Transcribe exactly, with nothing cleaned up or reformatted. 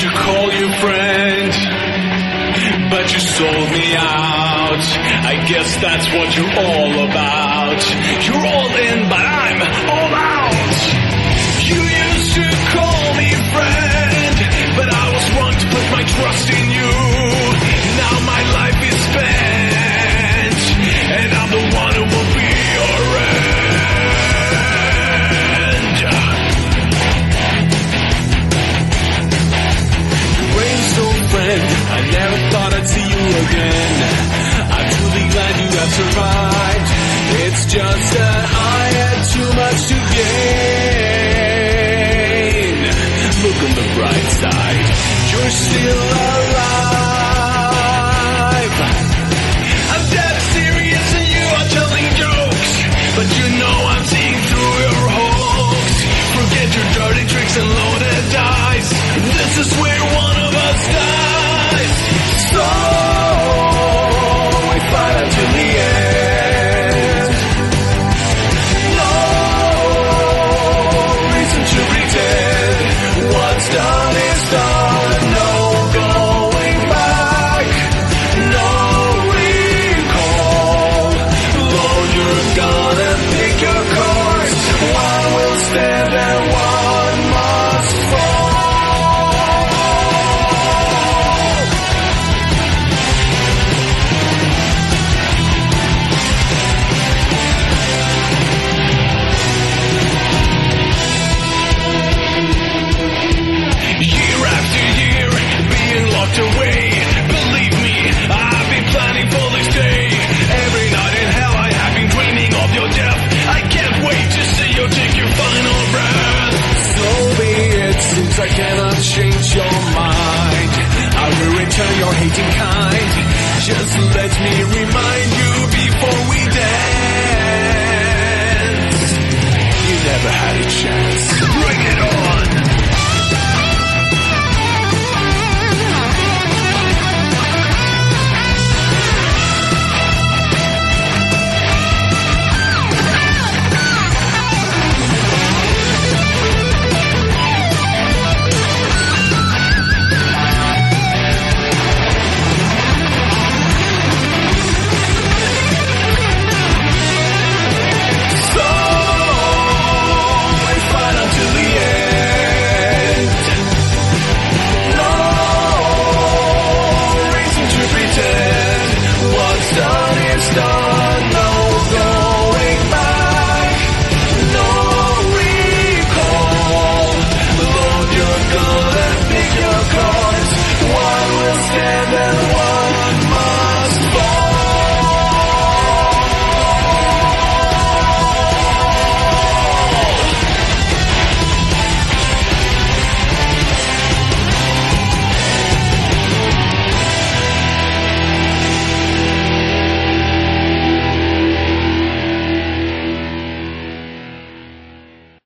to call you friend, but you sold me out. I guess that's what you're all about. You're all in, but I'm all out. You used to call me friend, but I was wrong to put my trust in you. Now my life is spent, and I'm the one who will be your end. Brainstorm friend, I never thought I'd see you again. I'm truly glad you have survived. It's just that I had too much to gain. Look on the bright side, you're still alive. I'm dead serious and you are telling jokes, but you know I'm seeing through your hoax. Forget your dirty tricks and loaded dice. This is where one of us dies. So we fight until the end. No reason to pretend. What's done is done. No going back. No recall. Lord, you're gonna pick your course. One will stand and one must fall. Year after year, being locked away. Believe me, I've been planning for this day. Every night in hell I have been dreaming of your death. I can't wait to see you take your final breath. So be it, since I cannot change your mind. I will return your hating kind. Just let me remind you